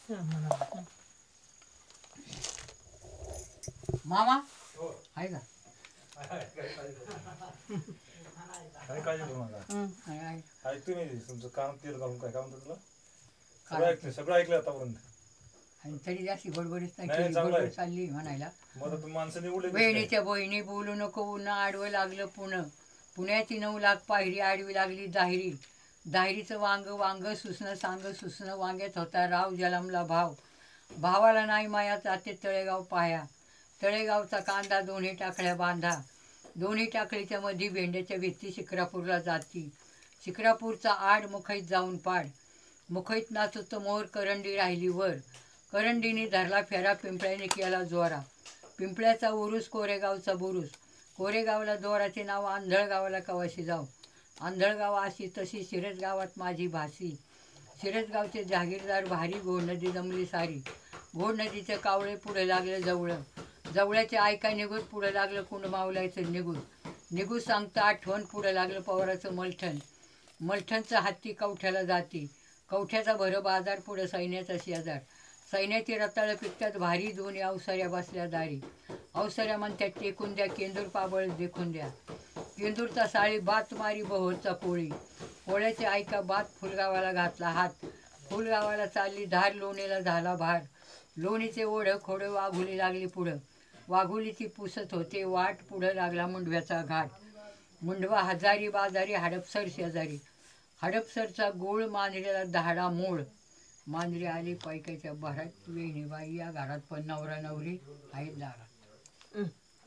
मामा आहे का? काय काळजी करू नका. ऐकतो मी तुमचं काम तेल घालून काय म्हणतो तुला सगळं ऐकलं सगळं ऐकलं आतापर्यंत. आणि तरी जास्त बडबडीच नाही, नाही चांगलं आहे. बडबड चालली म्हणायला. मग आता माणसं निवडले बहिणीच्या बहिणी बोलू नको उन्हा आडवं लागलं पुण्याची 9 लाख पायरी आडवी लागली दाहिरीचं वांग सुसणं सांग सुसणं वांग्यात होता राव जलमला भावाला नाही माया जाते तळेगाव पाया तळेगावचा कांदा दोन्ही टाकळ्या बांधा दोन्ही टाकळीच्या मध्ये भेंड्याच्या व्यक्ती शिक्रापूरला जाती शिक्रापूरचा आड मुखईत जाऊन पाड मुखईत नाचत मोर करंडी राहिली वर करंडीने धरला फेरा पिंपळ्याने केला जोरा पिंपळ्याचा उरूस कोरेगावचा बुरुस कोरेगावला दोराचे नाव आंधळगावाला कवाशी जाऊ आंधळगाव अशी तशी शिरसगावात माझी भासी शिरसगावचे जहागीरदार भारी घोड नदी जमली सारी घोड नदीचे कावळे पुढे लागले जवळ्याचे ऐका निघून पुढे लागलं कुंड मावलायचं निघून सांगतं आठवण पुढे लागलं पवाराचं मलठणचं हत्ती कवठ्याला जाती कवठ्याचा भर बाजार पुढं सैन्याचा शेजार सैन्याची रताळं पिकतात भारी दोन्ही अवसऱ्या बसल्या दारी अवसऱ्या म्हणतात टेकून द्या केंदूर पाबळ देखून द्या केंदूरचा साळी बात मारी बहोरचा पोळ्याचे ऐका बात फुलगावाला घातला हात फुलगावाला चालली धार लोणीला झाला भार लोणीचे ओढं खोडं वाघुली लागली पुढं वाघुलीची पुसत होते वाट पुढं लागला मुंडव्याचा घाट मुंडवा हजारी बाजारी हडपसर शेजारी हडपसरचा गोळ मांजरीला दहाडा मूळ मांजरी आली पैकाच्या भरात वेणीबाई या घरात पण नवरा नवरी आहेत दारात.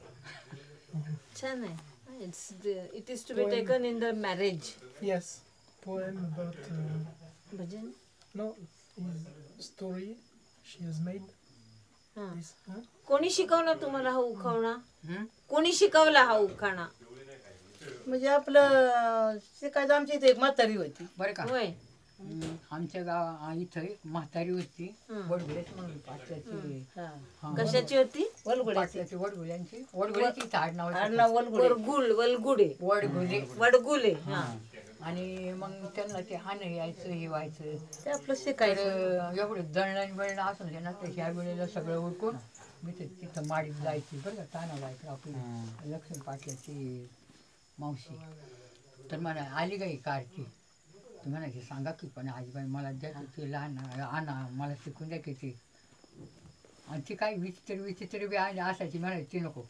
छान आहे. It is to be taken in the marriage. Yes, poem about भजन no story she has made. This, कोणी शिकवलं तुम्हाला हा उखाणा? कोणी शिकवला हा उखाणा? म्हणजे आपलं शिकायचं आमची इथे एक म्हातारी होती बरं का होय. आमच्या गाव इथं एक म्हातारी होती वडगुलेच म्हणून पाटल्याची कशाची होती? पाटल्याची वडगुल्याची झाड नाव आडनाव वलगुडे. वलगुडे वडगुले. आणि मग त्यांना ते हाणं यायचं हे व्हायचं ते आपलं शिकायचं. तर एवढं दळण बिळणं असून दे ना तर ह्या वेळेला सगळं उरकून मी तिथं माडीत जायची बरं का ताना जायचं आपली लक्ष्मी पाटल्याची मावशी तर म्हणा आली गाई कारची तर म्हणायची सांगा की पण आजीबाई मला द्या तिथे लहान आणा मला शिकून द्या की ती आणि ती काही विचित्र बी आली असायची म्हणायची नको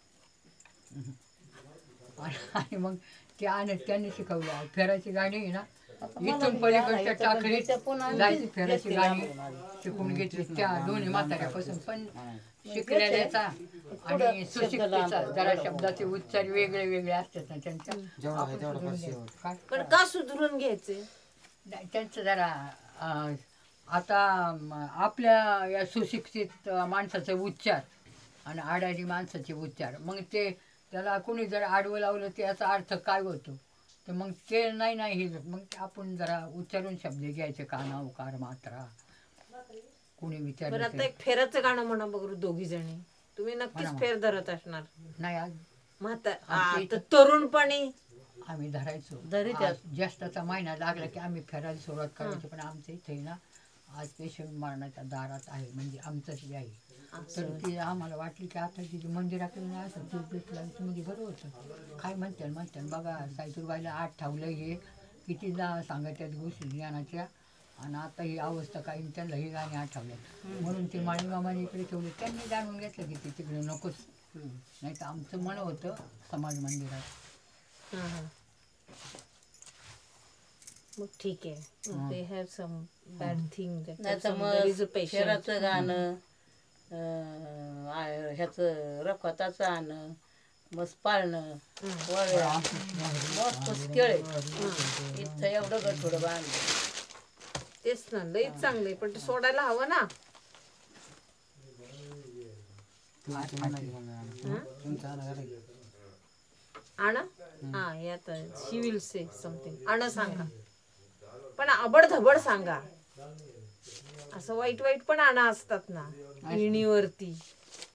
आणि मग ते आणत त्यांनी शिकवलं फेराची गाणी आहे ना इथून पलीकडच्या टाकळीत जायची फेराची गाणी शिकून घेतली त्या दोन्ही म्हाताऱ्यापासून पण शिकलेल्याचा आणि सुशिक्षितचा जरा शब्दाचे उच्चार वेगळे वेगळे असतात ना त्यांच्या पण का सुधरून घ्यायचे? त्यांचं जरा आता आपल्या या सुशिक्षित माणसाचे उच्चार आणि आडारी माणसाचे उच्चार मग ते त्याला कोणी जर आडवं लावलं त्याचा अर्थ काय होतो तर मग ते नाही हे मग आपण जरा उच्चारून शब्द घ्यायचे काना उकार मात्रा कोणी विचारलं आता एक फेराचं गाणं म्हणा बघू दोघी जणी. तुम्ही नक्कीच फेर धरत असणार. नाही आज म्हातार तरुणपणी आम्ही धरायचो धरीत ज्येष्ठाचा महिना लागला की आम्ही फेरायला सुरुवात करायची पण आमच्या इथे ना आज पेशंट मरणाच्या दारात आहे म्हणजे आमचंच हे आहे तर ती आम्हाला वाटली की आता तिथे मंदिराकडे नाही असं ती भेटला म्हणजे बरं होतं काय म्हणते बघा सायतूरबाईला आठ ठावलं हे कितीदा सांगायच्यात गोष्टी ज्ञानाच्या आणि आता ही अवस्था काही त्यांना ही गाणी आठवल्यात म्हणून ते माळी मामाने इकडे ठेवले त्यांनी जाणून घेतलं की ते तिकडे नकोच नाही तर आमचं मन होतं समाज मंदिरात. मग ठीक आहे. They have some bad thing नाहीतर मग शेराचं गाणं ह्याचं रखवताचं आणं मस्त पाळणं वळ्या मस्त केळे इथं एवढं गठोडं बांधलं. तेच ना लईच चांगले पण ते सोडायला हवं ना. आणा हा यात शी विल से समथिंग आणा सांगा पण आबड धबड सांगा. असं वाईट वाईट पण आणा असतात ना इणीवरती